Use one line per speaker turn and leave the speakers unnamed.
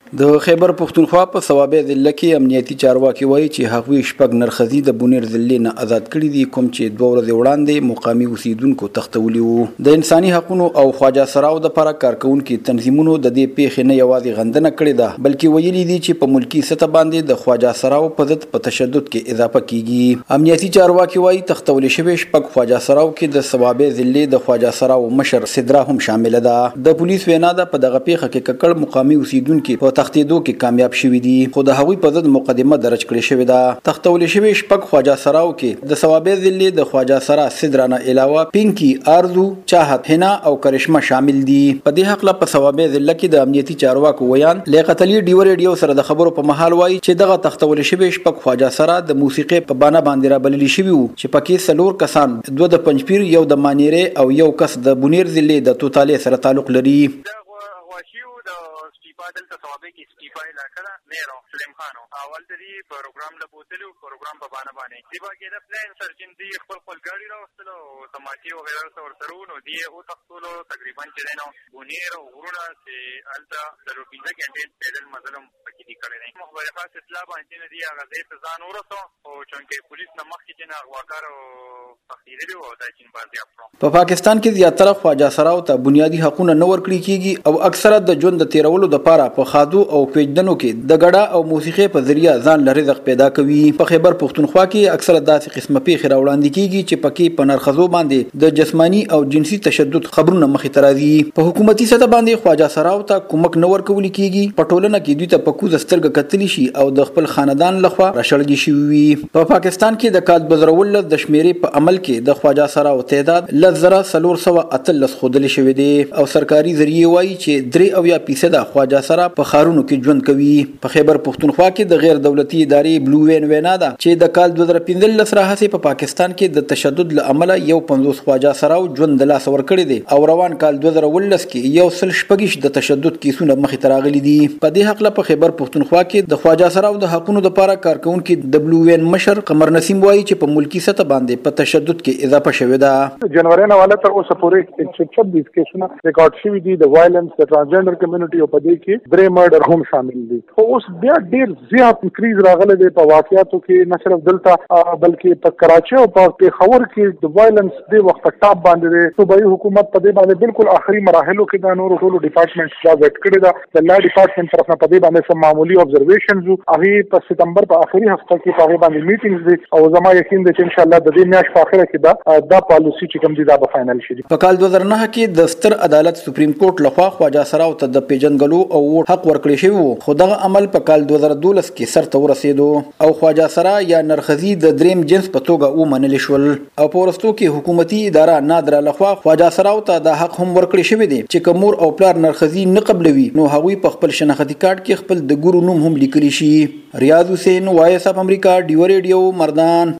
د خیبر پښتونخوا په صوابع ضلع کې امنیتي چارواکي وایي چې هغوی شپږ نرخزي د بونیر ضلع نه آزاد کړي دي، کوم چې 2 ورځې وړاندې مقامي اوسیدونکو تختولي وو. د انساني حقوقو او خواجه سراو د لپاره کارکونکو تنظیمونو د دې پیښې نه یوازې غندنه کړې ده، بلکې ویلي دي چې په ملکی سطح باندې د خواجه سراو په ضد په تشدد کې اضافه کیږي. امنیتي چارواکي وایي تختول شوی شپږ خواجه سراو کې د صوابع ضلع د خواجه سراو مشر صدرا هم شامل ده. د پولیس وینا ده په دغه پیښه کې ککړ مقامي اوسیدونکو په تختیدو کې کامیاب شوي دي، خو د هغوی په ضد مقدمه درج کړې شوې ده. تختول شوی شپږ خواجه سراو کې د صوابع ضلع د خواجه سرا صدرا نه علاوه پینکی، آرزو، چاحت، حنا او کرشمه شامل دي. په دې حق له په صوابع ضلع کې د امنیتي چارواکو ویان لیاقت علي ډیو ریډیو سره د خبرو په محل وایي چې دغه تختول شوی شپږ خواجه سرا د موسیقي په بانه باندې را بللی شوی وو، چې پکې 4 کسان، 2 د پنځپیر، یو د مانیره او یو کس د بونیر ضلع د توتاله سره تعلق لري.
دلته صوابع کې استیفا علاقه ده میرو سلیم خانو اول د دې پروګرام له بوتلو پروګرام په باندې دیبا کې د پلان سرجن دی خپل ګاډي راوستلو تماچي او غیره څور نو دی او تختولو تقریبا چې نو بونیر او غرونه چې الته د روپینځه کې پیدل مظلوم پکې دي کړی مخبر خاص اطلاع باندې دی هغه دې ځان ورسو او چونکه پولیس نه مخکې چې نه واکار او تخیری وو د چین بازي
په پاکستان کې زیاتره خواجه سراو ته بنیادی حقوقونه نه ورکړي کیږي او اکثره د ژوند د تیرولو د لپاره په خادو او پیجدنو کې د غړا او موسیقي په ذریعہ ځان لري رزق پیدا کوي. په خیبر پښتونخوا کې اکثره داسې قسمه پیښې راوړاندې کیږي چې پکې په نرخزو باندې د جسمانی او جنسي تشدد خبرونه مخې ته راځي. په حکومتي سطح باندې خواجه سراو ته کومک نه ورکول کیږي، په ټولنه کې دوی ته په کوزه سترګه کتلی شي او د خپل خاندان لخوا راشړل شي وي. په پاکستان کې د کال بزرول د شمیرې په عمل کې د خواجه سراو تعداد 1438 خودل شوی دی او سرکاري ذریعہ وایي چې 3% خواجه سرا په خارونو کې ژوند کوي. په خیبر پښتونخوا کې د غیر دولتي ادارې بلو وین وینا ده چې د کال 2015 راهیسې په پاکستان کې د تشدد له امله 50 خواجه سراو ژوند د لاس ور کړی دی او روان کال 2019 کې 116 د تشدد کیسونه مخې ته راغلي دي. په دې حق له په خیبر پښتونخوا کې د خواجه سراو د حقوقو لپاره کارکونکو د بلو وین مشر قمر نسیم وایي چې په ملکی سطح باندې په تشدد کې اضافه شوې ده.
جنوري نه والا تر اوسه پورې 126 کیسونه ریکارډ شوي دي د وایلنس د ترانسجنډر کمیونټي او په دې کې 3 مرډر هم شامل دي. خو اوس بیا ډیر زیات انکریز راغلی دی په واقعیاتو کې، نه صرف دلته بلکې په کراچي او په پېښور کې د وایلنس د وخت ټاپ باندې دی. صوبایي حکومت په دې باندې بالکل آخري مراحلو کې د نورو ټولو ډپارټمنټس دا ویټ کړی ده. د لا ډپارټمنټ طرف نه په دې باندې سم معمولی ابزرویشنز هغه په سپتمبر په آخري هفته کې په هغه باندې میټینګز دي او زما یقین دی چې ان شاء الله د دې میاشت په اخره کې دا پالیسي چې کوم دي دا به فائنل شي.
په کال 2009 کې د ستر عدالت سپریم کورټ لخوا خواجه سراو ته د پیژنګلو او حق ورکړی شوی وو، خو دغه عمل په کال 2012 کې سرته ورسېدو او خواجه سرا یا نرخزي د دریم جنس په توګه ومنل شول او په ورستو کې حکومتي اداره نادره لخوا خواجه سراو ته د حق هم ورکړی شوی دی چې کومور او پلار نرخزي نه قبلوي نو هغوی په خپل شناختی کارت کې خپل د ګورو نوم هم لیکلی شي. ریاض حسین، وایس اف امریکا، ډیو ریډیو، مردان.